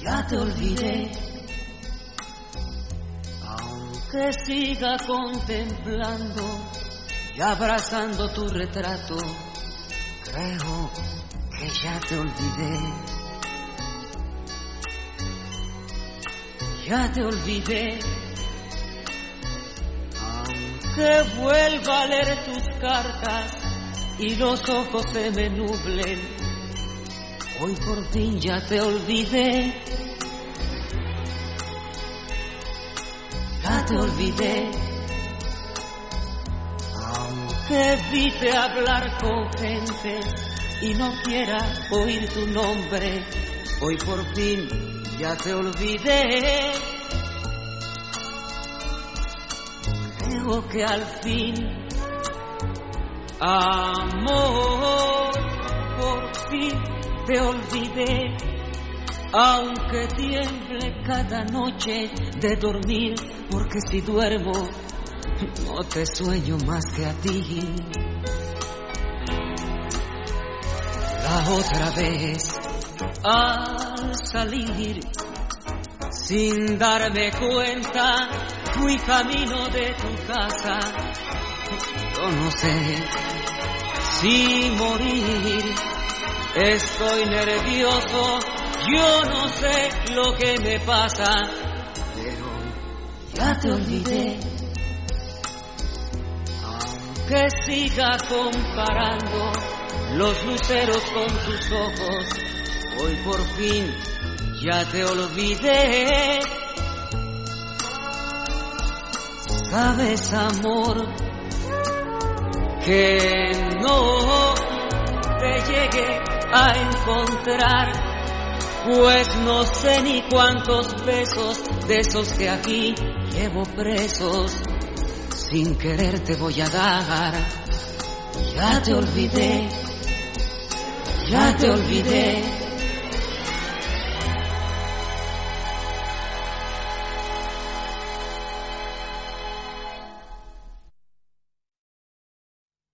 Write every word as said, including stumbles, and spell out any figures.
Ya te olvidé, aunque siga contemplando y abrazando tu retrato, creo que ya te olvidé. Ya te olvidé, aunque vuelva a leer tus cartas y los ojos se me nublen, hoy por fin ya te olvidé. Ya te olvidé, aunque evite hablar con gente y no quiera oír tu nombre, hoy por fin ya te olvidé. Creo que al fin, amor, por fin te olvidé, aunque tiemble cada noche de dormir, porque si duermo no te sueño más que a ti. La otra vez al salir, sin darme cuenta, fui camino de tu casa. Yo no sé si morir, estoy nervioso, yo no sé lo que me pasa, pero ya te olvidé. Aunque siga comparando los luceros con tus ojos, hoy por fin ya te olvidé. Sabes, amor, que no te llegué a encontrar, pues no sé ni cuántos besos de esos que aquí llevo presos, sin querer te voy a dar. Ya te olvidé, ya te olvidé.